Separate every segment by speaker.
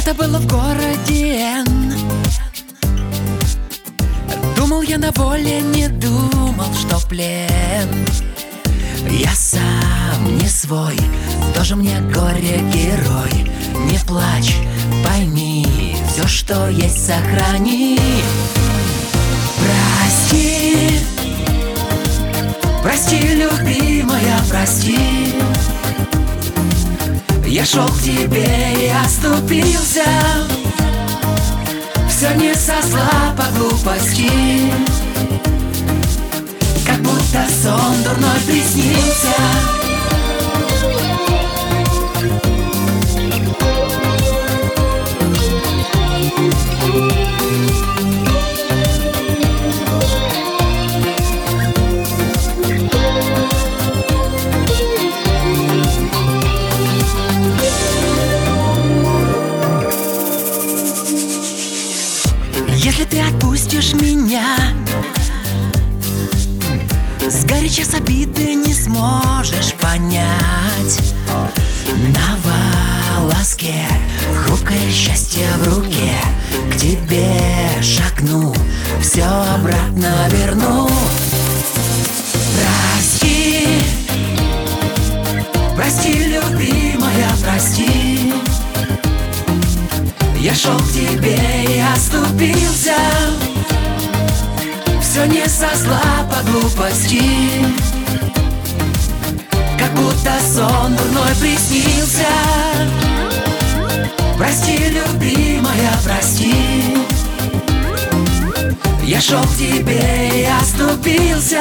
Speaker 1: Это было в городе. Думал я на воле, не думал, что плен. Я сам не свой, тоже мне горе-герой. Не плачь, пойми, все, что есть, сохрани. Прости, прости, любимая, прости. Я шел к тебе и оступился. Все не со зла, по глупости, как будто сон дурной приснился. Если ты отпустишь меня, сгоряча с обиды не сможешь понять. На волоске хрупкое счастье в руке. К тебе шагну, все обратно верну. Прости, прости, любимая, прости. Я шел к тебе и оступился. Все не со зла, по глупости, как будто сон дурной приснился. Прости, любимая, прости. Я шел к тебе и оступился.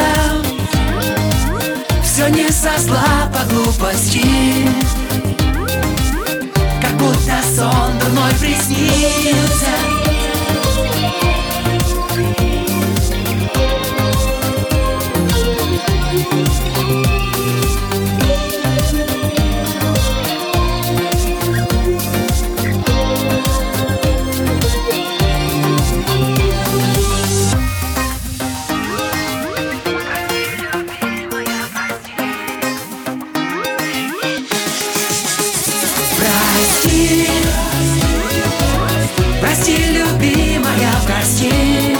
Speaker 1: Все не со зла, по глупости, как будто сон дурной приснился. Прости, прости, любимая, прости.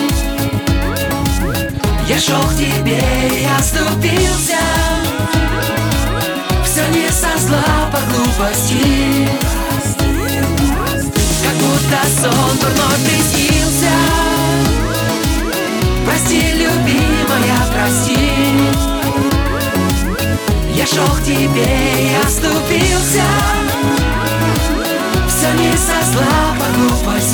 Speaker 1: Я шел к тебе и оступился. Все не со зла, по глупости, как будто сон дурной приснился. Прости, любимая, прости. Я шел к тебе и оступился. Все не со зла, по глупости,